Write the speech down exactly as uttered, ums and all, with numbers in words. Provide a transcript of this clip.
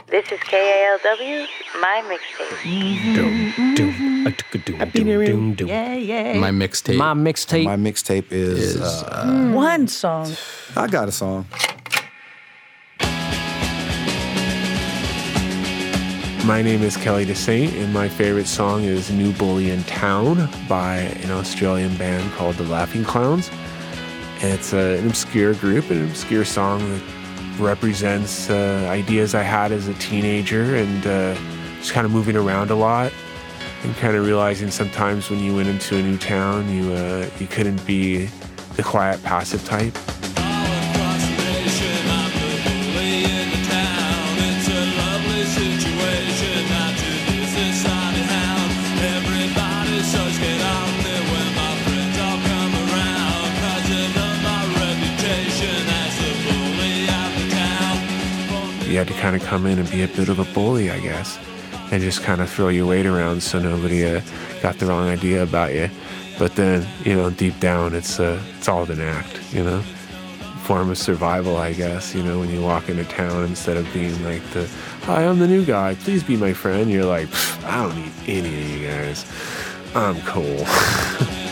This is K A L W, my mixtape. Doom, doom, a doom, doom, doom, doom. Yeah, yeah. My mixtape. My mixtape. My mixtape is, is uh, One song. I got a song. My name is Kelly DeSaint, and my favorite song is New Bully in Town by an Australian band called The Laughing Clowns. And it's uh, an obscure group, an obscure song that represents uh, ideas I had as a teenager and uh, just kind of moving around a lot and kind of realizing sometimes when you went into a new town, you uh, you couldn't be the quiet, passive type. You had to kind of come in and be a bit of a bully, I guess, and just kind of throw your weight around so nobody uh, got the wrong idea about you. But then, you know, deep down, it's uh, it's all an act, you know, form of survival, I guess. You know, when you walk into town, instead of being like the, "Hi, I'm the new guy, please be my friend," you're like, "I don't need any of you guys. I'm cool."